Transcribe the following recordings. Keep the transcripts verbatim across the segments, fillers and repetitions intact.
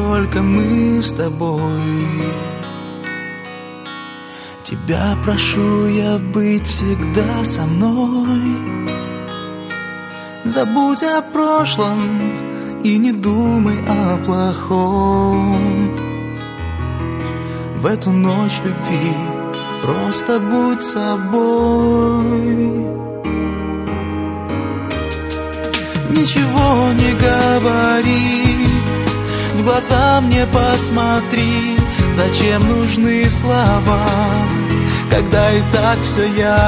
только мы с тобой. Тебя прошу я быть всегда со мной. Забудь о прошлом и не думай о плохом. В эту ночь любви просто будь собой. Ничего не говори, в глаза мне посмотри. Зачем нужны слова, когда и так все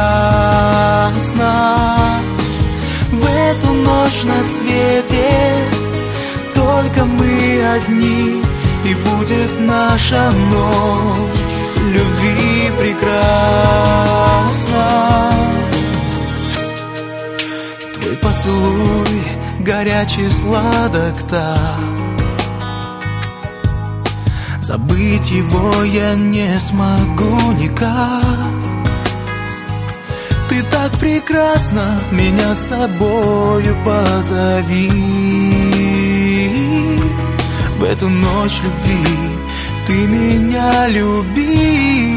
ясно? В эту ночь на свете только мы одни, и будет наша ночь любви прекрасна. Твой поцелуй горячий, сладок так, забыть его я не смогу никак. Ты так прекрасна, меня с собою позови. В эту ночь любви ты меня люби.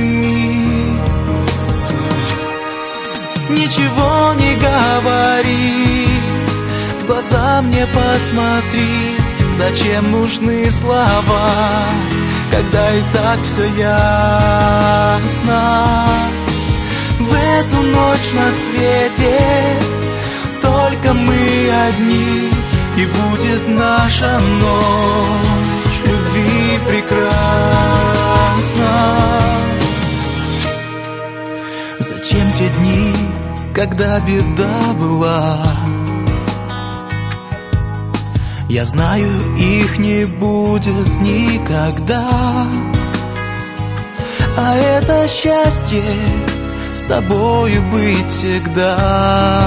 Ничего не говори, в глаза мне посмотри. Зачем нужны слова, когда и так все ясно? В эту ночь на свете только мы одни, и будет наша ночь любви прекрасна. Зачем те дни, когда беда была? Я знаю, их не будет никогда. А это счастье с тобою быть всегда.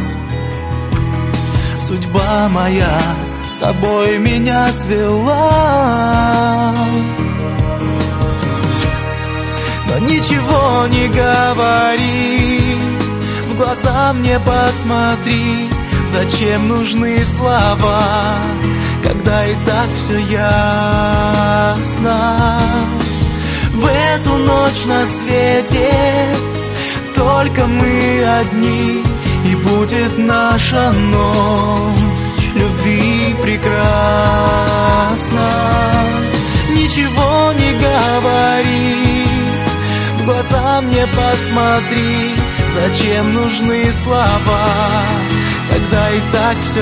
Судьба моя с тобой меня свела. Но ничего не говори, в глаза мне посмотри. Зачем нужны слова, когда и так все ясно? В эту ночь на свете только мы одни, и будет наша ночь любви прекрасна. Ничего не говори, в глаза мне посмотри. Зачем нужны слова, когда и так все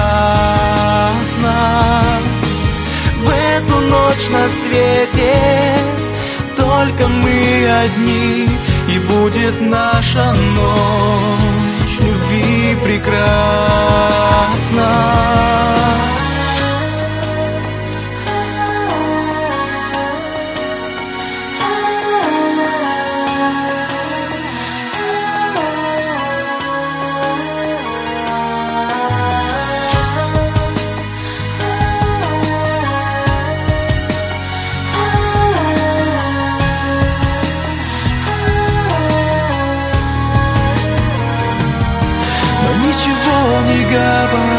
ясно? В эту ночь на свете только мы одни, и будет наша ночь любви прекрасна. Не говори,